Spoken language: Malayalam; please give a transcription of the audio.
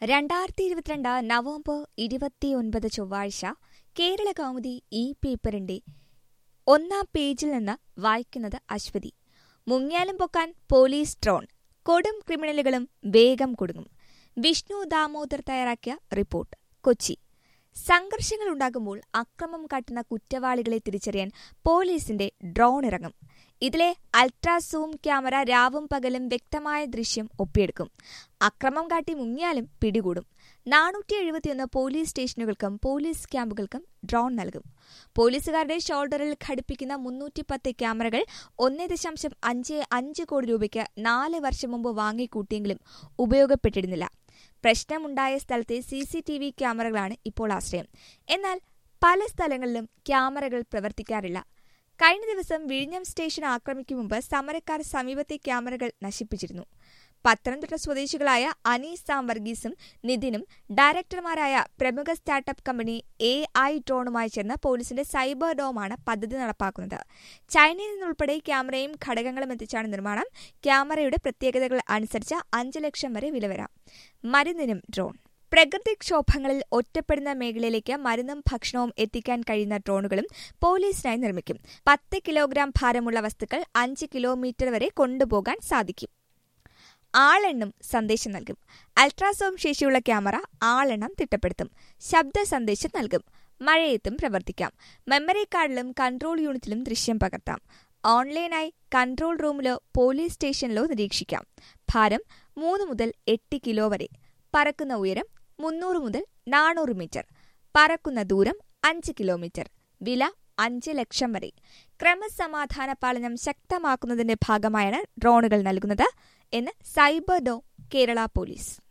2022 നവംബർ 29 ചൊവ്വാഴ്ച കേരള കൗമുദി ഈ പേപ്പറിന്റെ ഒന്നാം പേജിൽ നിന്ന് വായിക്കുന്നത് അശ്വതി. മുങ്ങിയാലും പൊക്കാൻ പോലീസ് ഡ്രോൺ, കൊടും ക്രിമിനലുകളും വേഗം കുടുങ്ങും. വിഷ്ണു ദാമോദർ തയ്യാറാക്കിയ റിപ്പോർട്ട്. കൊച്ചി. സംഘർഷങ്ങളുണ്ടാകുമ്പോൾ അക്രമം കാട്ടുന്ന കുറ്റവാളികളെ തിരിച്ചറിയാൻ പോലീസിന്റെ ഡ്രോൺ ഇറങ്ങും. ഇതിലെ അൾട്രാസൂം ക്യാമറ രാവും പകലും വ്യക്തമായ ദൃശ്യം ഒപ്പിയെടുക്കും. അക്രമം കാട്ടി മുങ്ങിയാലും പിടികൂടും. 471 പോലീസ് സ്റ്റേഷനുകൾക്കും പോലീസ് ക്യാമ്പുകൾക്കും ഡ്രോൺ നൽകും. പോലീസുകാരുടെ ഷോൾഡറിൽ ഘടിപ്പിക്കുന്ന 310 ക്യാമറകൾ 1.55 കോടി രൂപയ്ക്ക് 4 വർഷം മുമ്പ് വാങ്ങിക്കൂട്ടിയെങ്കിലും ഉപയോഗപ്പെട്ടിരുന്നില്ല. പ്രശ്നമുണ്ടായ സ്ഥലത്തെ CCTV ക്യാമറകളാണ് ഇപ്പോൾ ആശ്രയം. എന്നാൽ പല സ്ഥലങ്ങളിലും ക്യാമറകൾ പ്രവർത്തിക്കാറില്ല. കഴിഞ്ഞ ദിവസം വിഴിഞ്ഞം സ്റ്റേഷൻ ആക്രമിക്കും മുമ്പ് സമരക്കാർ സമീപത്തെ ക്യാമറകൾ നശിപ്പിച്ചിരുന്നു. പത്തനംതിട്ട സ്വദേശികളായ അനീസ് സാം വർഗീസും നിതിനും ഡയറക്ടർമാരായ പ്രമുഖ സ്റ്റാർട്ടപ്പ് കമ്പനി AI ഡ്രോണുമായി ചേർന്ന് പോലീസിന്റെ സൈബർ ഡോമാണ് പദ്ധതി നടപ്പാക്കുന്നത്. ചൈനയിൽ നിന്നുൾപ്പെടെ ക്യാമറയും ഘടകങ്ങളും എത്തിച്ചാണ് നിർമ്മാണം. ക്യാമറയുടെ പ്രത്യേകതകൾ അനുസരിച്ച് 5 ലക്ഷം വരെ വില വരാം. മരുന്നിനും ഡ്രോൺ. പ്രകൃതിക്ഷോഭങ്ങളിൽ ഒറ്റപ്പെടുന്ന മേഖലയിലേക്ക് മരുന്നും ഭക്ഷണവും എത്തിക്കാൻ കഴിയുന്ന ഡ്രോണുകളും പോലീസിനായി നിർമ്മിക്കും. 10 കിലോഗ്രാം ഭാരമുള്ള വസ്തുക്കൾ 5 കിലോമീറ്റർ വരെ കൊണ്ടുപോകാൻ സാധിക്കും. ആളെണ്ണം സന്ദേശം നൽകും. അൾട്രാസൗണ്ട് ശേഷിയുള്ള ക്യാമറ ആളെണ്ണം തിട്ടപ്പെടുത്തും. ശബ്ദ സന്ദേശം നൽകും. മഴയത്തും പ്രവർത്തിക്കാം. മെമ്മറി കാർഡിലും കൺട്രോൾ യൂണിറ്റിലും ദൃശ്യം പകർത്താം. ഓൺലൈനായി കൺട്രോൾ റൂമിലോ പോലീസ് സ്റ്റേഷനിലോ നിരീക്ഷിക്കാം. ഭാരം 3 മുതൽ 8 കിലോ വരെ. പറക്കുന്ന ഉയരം 300 മുതൽ 400 മീറ്റർ. പറക്കുന്ന ദൂരം 5 കിലോമീറ്റർ. വില 5 ലക്ഷം വരെ. ക്രമസമാധാന പാലനം ശക്തമാക്കുന്നതിന്റെ ഭാഗമായാണ് ഡ്രോണുകൾ നൽകുന്നത് എന്ന് സൈബർ ഡോം കേരള പോലീസ്.